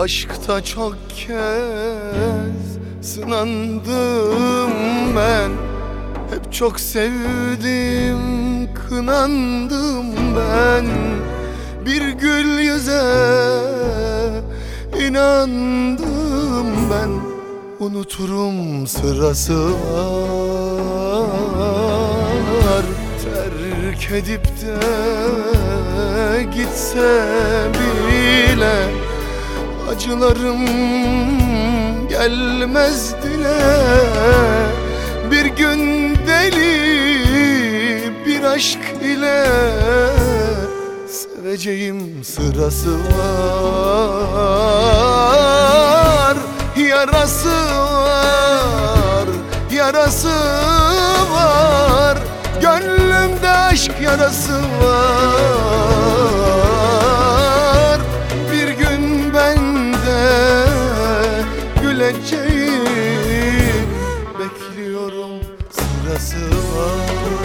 Aşkta çok kez sınandım ben. Hep çok sevdim, kınandım ben. Bir gül yüze inandım ben. Unuturum sırası var. Terk edip de gitse bile acılarım gelmez dile. Bir gün deli bir aşk ile seveceğim sırası var. Yarası var, yarası var. Gönlümde aşk yarası var. Bir gün ben de güleceğim, bekliyorum sırası var.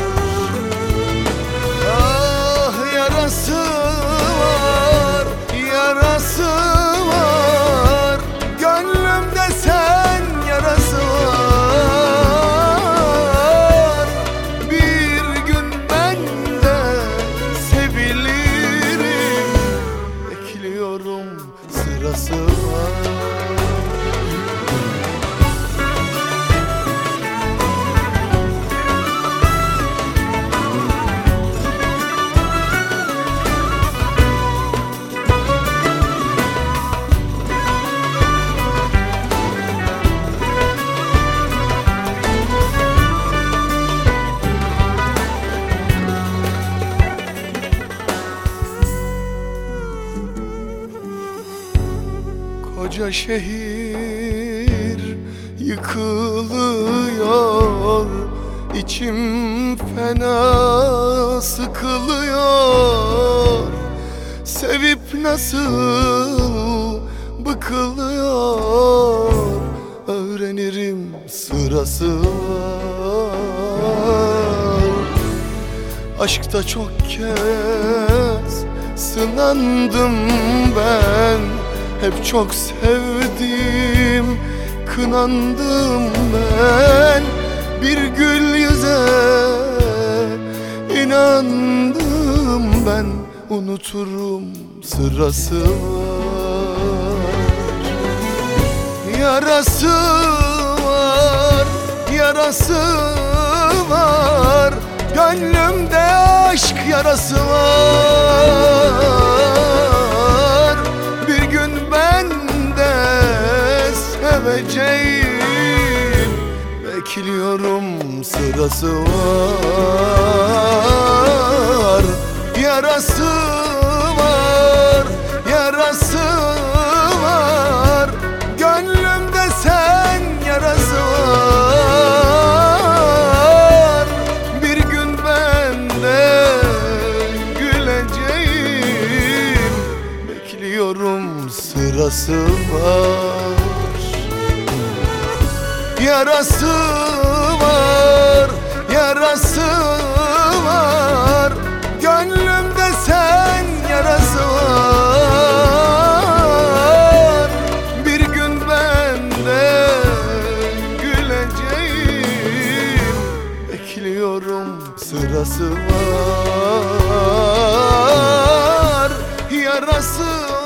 Ah yarası var, yarası var. Gönlümde sen yarası var. Bir gün ben de sevilirim, bekliyorum sırası var. Koca şehir yıkılıyor, içim fena sıkılıyor. Sevip nasıl bıkılıyor, öğrenirim sırası var. Aşkta çok kez sınandım ben. Hep çok sevdim, kınandım ben. Bir gül yüze inandım ben. Unuturum sırası var. Yarası var, yarası var. Gönlümde aşk yarası var. Bir gün ben de seveceğim, bekliyorum sırası var. Yarası var, yarası var. Gönlümde sen yarası var. Bir gün ben de güleceğim, bekliyorum sırası var. Yarası var, yarası var. Gönlümde sen yarası var. Bir gün ben de güleceğim, bekliyorum sırası var. Yarası